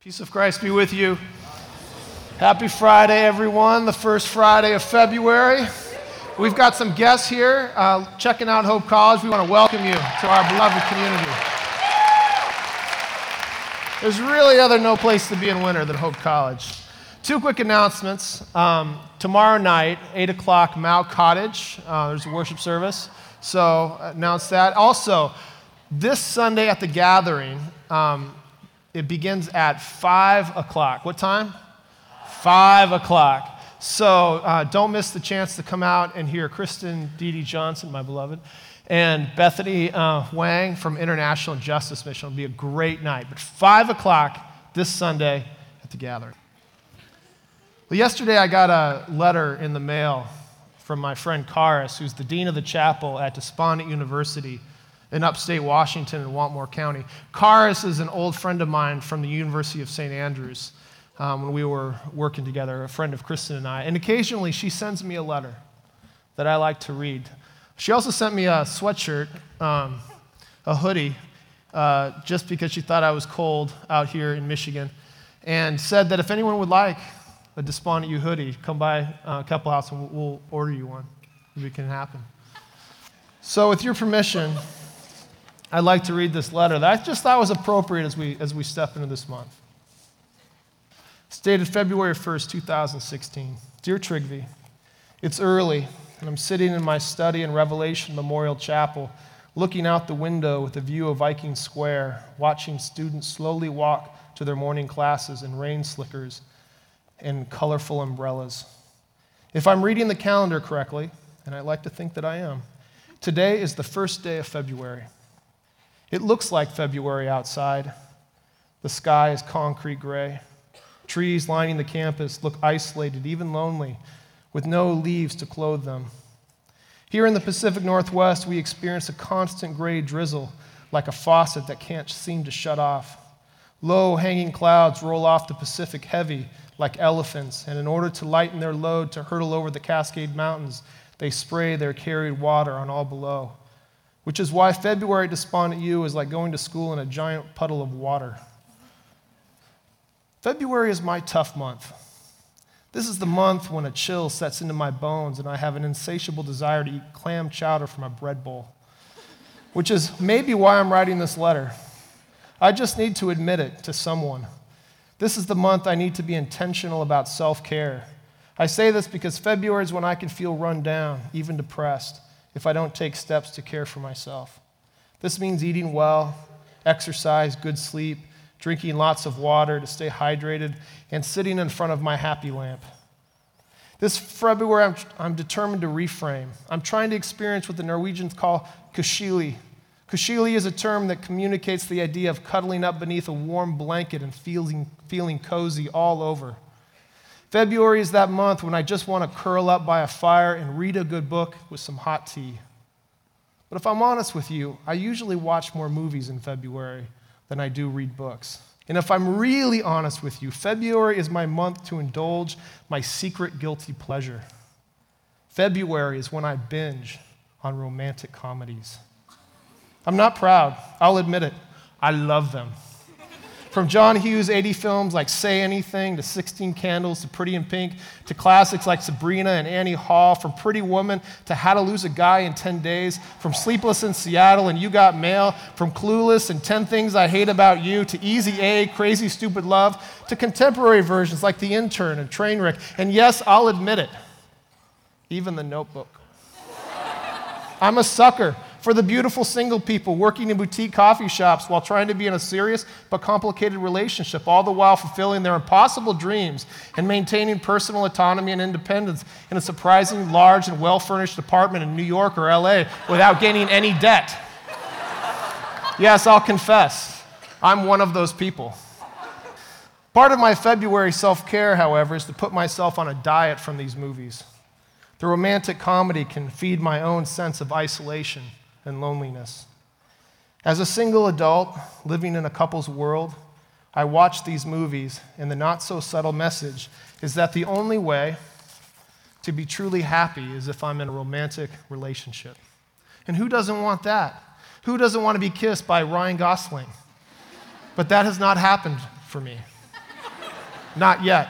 Peace of Christ be with you. Happy Friday, everyone, the first Friday of February. We've got some guests here checking out Hope College. We want to welcome you to our beloved community. There's really no place to be in winter than Hope College. Two quick announcements. Tomorrow night, 8 o'clock, Mao Cottage. There's a worship service, so announce that. Also, this Sunday at the gathering, it begins at 5 o'clock. What time? 5 o'clock. So don't miss the chance to come out and hear Kristen Dee Johnson, my beloved, and Bethany Wang from International Justice Mission. It'll be a great night. But 5 o'clock this Sunday at the gathering. Well, yesterday I got a letter in the mail from my friend Karis, who's the dean of the chapel at Despondent University in upstate Washington in Walmore County. Karis is an old friend of mine from the University of St. Andrews when we were working together, a friend of Kristen and I. And occasionally she sends me a letter that I like to read. She also sent me a sweatshirt, a hoodie, just because she thought I was cold out here in Michigan, and said that if anyone would like a Despondent U hoodie, come by Couple House and we'll order you one. Maybe it can happen. So with your permission, I'd like to read this letter that I just thought was appropriate as we step into this month. It's dated February 1st, 2016. Dear Trigby, it's early, and I'm sitting in my study in Revelation Memorial Chapel, looking out the window with a view of Viking Square, watching students slowly walk to their morning classes in rain slickers and colorful umbrellas. If I'm reading the calendar correctly, and I like to think that I am, today is the first day of February. It looks like February outside. The sky is concrete gray. Trees lining the campus look isolated, even lonely, with no leaves to clothe them. Here in the Pacific Northwest, we experience a constant gray drizzle, like a faucet that can't seem to shut off. Low-hanging clouds roll off the Pacific heavy, like elephants, and in order to lighten their load to hurtle over the Cascade Mountains, they spray their carried water on all below. Which is why February Despondent U is like going to school in a giant puddle of water. February is my tough month. This is the month when a chill sets into my bones and I have an insatiable desire to eat clam chowder from a bread bowl. Which is maybe why I'm writing this letter. I just need to admit it to someone. This is the month I need to be intentional about self-care. I say this because February is when I can feel run down, even depressed, if I don't take steps to care for myself. This means eating well, exercise, good sleep, drinking lots of water to stay hydrated, and sitting in front of my happy lamp. This February, I'm determined to reframe. I'm trying to experience what the Norwegians call kushili. Kushili is a term that communicates the idea of cuddling up beneath a warm blanket and feeling cozy all over. February is that month when I just want to curl up by a fire and read a good book with some hot tea. But if I'm honest with you, I usually watch more movies in February than I do read books. And if I'm really honest with you, February is my month to indulge my secret guilty pleasure. February is when I binge on romantic comedies. I'm not proud. I'll admit it. I love them. From John Hughes' 80 films like Say Anything, to 16 Candles, to Pretty in Pink, to classics like Sabrina and Annie Hall, from Pretty Woman to How to Lose a Guy in 10 Days, from Sleepless in Seattle and You Got Mail, from Clueless and 10 Things I Hate About You, to Easy A, Crazy Stupid Love, to contemporary versions like The Intern and Trainwreck, and yes, I'll admit it, even The Notebook. I'm a sucker for the beautiful single people working in boutique coffee shops while trying to be in a serious but complicated relationship, all the while fulfilling their impossible dreams and maintaining personal autonomy and independence in a surprisingly large and well-furnished apartment in New York or LA without gaining any debt. Yes, I'll confess, I'm one of those people. Part of my February self-care, however, is to put myself on a diet from these movies. The romantic comedy can feed my own sense of isolation and loneliness. As a single adult living in a couple's world, I watch these movies, and the not-so-subtle message is that the only way to be truly happy is if I'm in a romantic relationship. And who doesn't want that? Who doesn't want to be kissed by Ryan Gosling? But that has not happened for me. Not yet.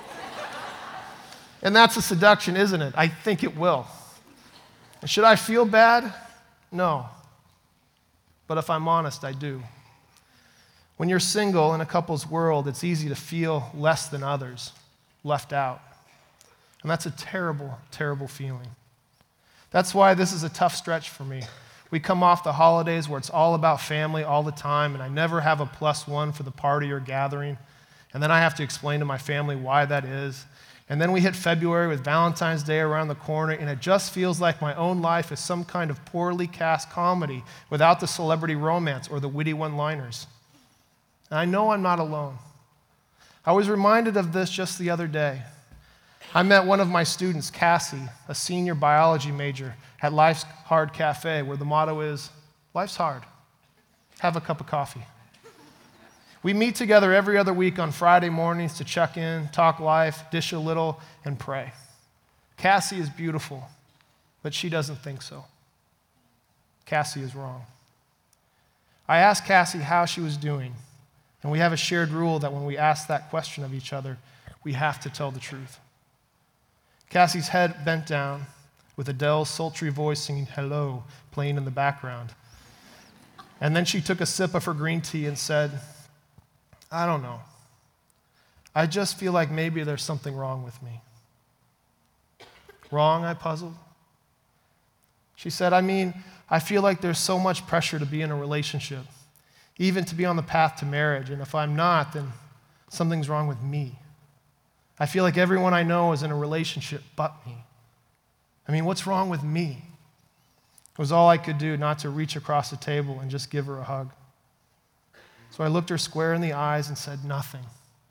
And that's a seduction, isn't it? I think it will. And should I feel bad? No. But if I'm honest, I do. When you're single in a couple's world, it's easy to feel less than others, left out. And that's a terrible, terrible feeling. That's why this is a tough stretch for me. We come off the holidays where it's all about family all the time, and I never have a +1 for the party or gathering. And then I have to explain to my family why that is. And then we hit February with Valentine's Day around the corner, and it just feels like my own life is some kind of poorly cast comedy without the celebrity romance or the witty one-liners. And I know I'm not alone. I was reminded of this just the other day. I met one of my students, Cassie, a senior biology major, at Life's Hard Cafe, where the motto is, life's hard. Have a cup of coffee. We meet together every other week on Friday mornings to check in, talk life, dish a little, and pray. Cassie is beautiful, but she doesn't think so. Cassie is wrong. I asked Cassie how she was doing, and we have a shared rule that when we ask that question of each other, we have to tell the truth. Cassie's head bent down, with Adele's sultry voice singing "Hello" playing in the background. And then she took a sip of her green tea and said, I don't know. I just feel like maybe there's something wrong with me. Wrong, I puzzled. She said, I feel like there's so much pressure to be in a relationship, even to be on the path to marriage, and if I'm not, then something's wrong with me. I feel like everyone I know is in a relationship but me. What's wrong with me? It was all I could do not to reach across the table and just give her a hug. So I looked her square in the eyes and said, nothing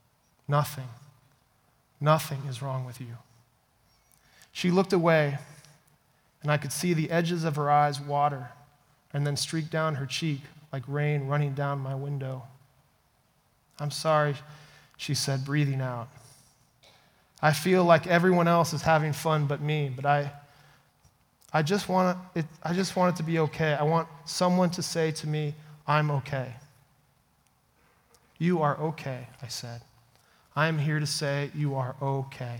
is wrong with you. She looked away, and I could see the edges of her eyes water and then streak down her cheek like rain running down my window. I'm sorry, she said, breathing out. I feel like everyone else is having fun but me, but I just want it to be okay. I want someone to say to me, I'm okay. You are okay, I said. I am here to say you are okay.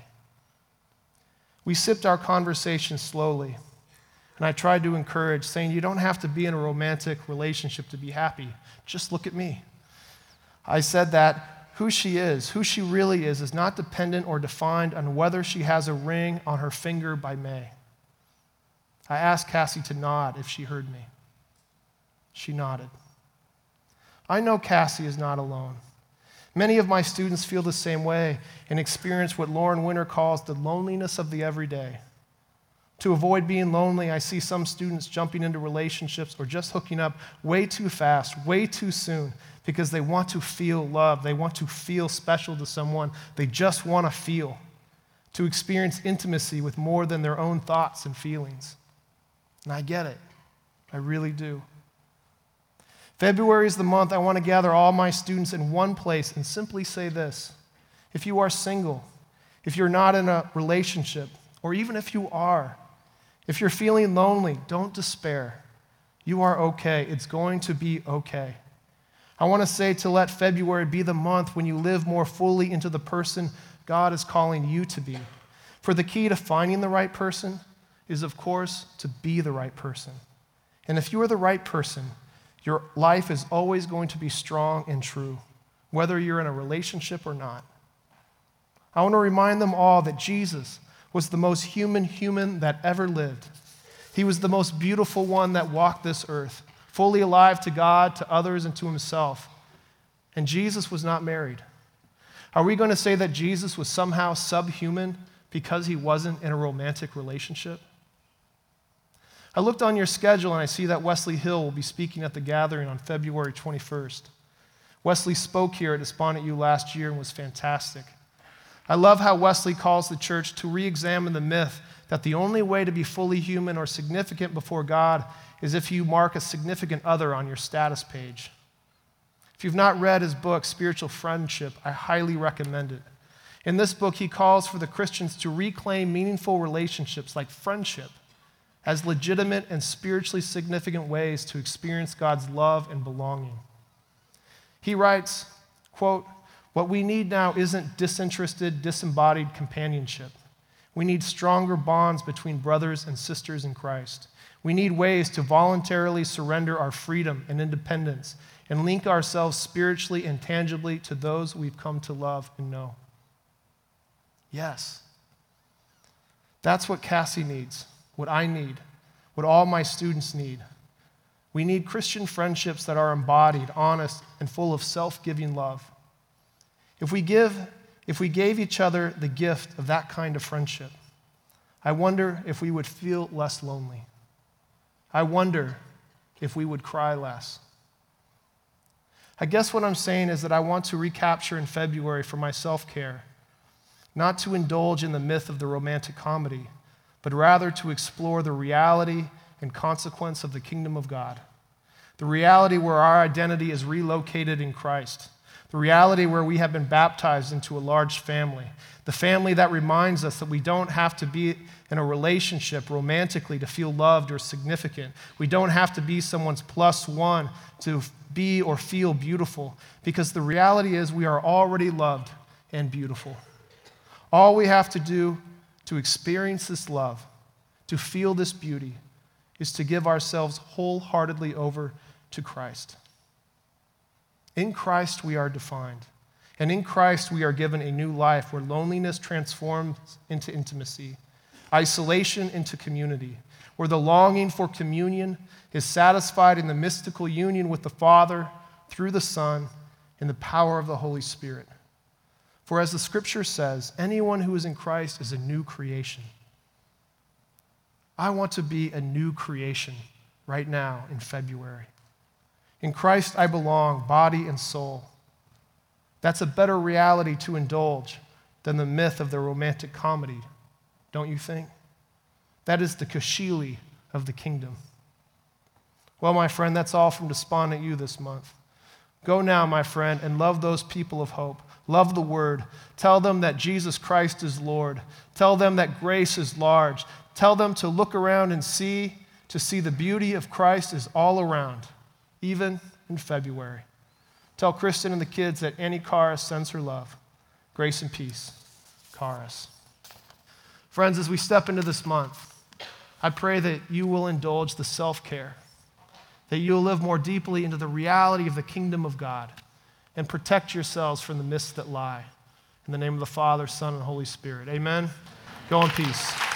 We sipped our conversation slowly, and I tried to encourage, saying you don't have to be in a romantic relationship to be happy. Just look at me. I said that who she really is not dependent or defined on whether she has a ring on her finger by May. I asked Cassie to nod if she heard me. She nodded. I know Cassie is not alone. Many of my students feel the same way and experience what Lauren Winter calls the loneliness of the everyday. To avoid being lonely, I see some students jumping into relationships or just hooking up way too fast, way too soon, because they want to feel love. They want to feel special to someone. They just want to feel, to experience intimacy with more than their own thoughts and feelings. And I get it. I really do. February is the month I want to gather all my students in one place and simply say this. If you are single, if you're not in a relationship, or even if you are, if you're feeling lonely, don't despair. You are okay. It's going to be okay. I want to say to let February be the month when you live more fully into the person God is calling you to be. For the key to finding the right person is, of course, to be the right person. And if you are the right person, your life is always going to be strong and true, whether you're in a relationship or not. I want to remind them all that Jesus was the most human that ever lived. He was the most beautiful one that walked this earth, fully alive to God, to others, and to himself. And Jesus was not married. Are we going to say that Jesus was somehow subhuman because he wasn't in a romantic relationship? I looked on your schedule and I see that Wesley Hill will be speaking at the gathering on February 21st. Wesley spoke here at Despondent U last year and was fantastic. I love how Wesley calls the church to re-examine the myth that the only way to be fully human or significant before God is if you mark a significant other on your status page. If you've not read his book, Spiritual Friendship, I highly recommend it. In this book, he calls for the Christians to reclaim meaningful relationships like friendship as legitimate and spiritually significant ways to experience God's love and belonging. He writes, quote, What we need now isn't disinterested, disembodied companionship. We need stronger bonds between brothers and sisters in Christ. We need ways to voluntarily surrender our freedom and independence and link ourselves spiritually and tangibly to those we've come to love and know. Yes. That's what Cassie needs, what I need, what all my students need. We need Christian friendships that are embodied, honest, and full of self-giving love. If we gave each other the gift of that kind of friendship, I wonder if we would feel less lonely. I wonder if we would cry less. I guess what I'm saying is that I want to recapture in February for my self-care, not to indulge in the myth of the romantic comedy, but rather to explore the reality and consequence of the kingdom of God. The reality where our identity is relocated in Christ. The reality where we have been baptized into a large family. The family that reminds us that we don't have to be in a relationship romantically to feel loved or significant. We don't have to be someone's plus one to be or feel beautiful, because the reality is we are already loved and beautiful. All we have to do to experience this love, to feel this beauty, is to give ourselves wholeheartedly over to Christ. In Christ we are defined, and in Christ we are given a new life where loneliness transforms into intimacy, isolation into community, where the longing for communion is satisfied in the mystical union with the Father through the Son in the power of the Holy Spirit. For as the Scripture says, anyone who is in Christ is a new creation. I want to be a new creation right now in February. In Christ I belong, body and soul. That's a better reality to indulge than the myth of the romantic comedy, don't you think? That is the Kashili of the kingdom. Well, my friend, that's all from Despondent You this month. Go now, my friend, and love those people of hope. Love the word. Tell them that Jesus Christ is Lord. Tell them that grace is large. Tell them to look around and see the beauty of Christ is all around, even in February. Tell Kristen and the kids that Annie Karas sends her love. Grace and peace. Karas. Friends, as we step into this month, I pray that you will indulge the self-care, that you will live more deeply into the reality of the kingdom of God, and protect yourselves from the myths that lie. In the name of the Father, Son, and Holy Spirit. Amen. Go in peace.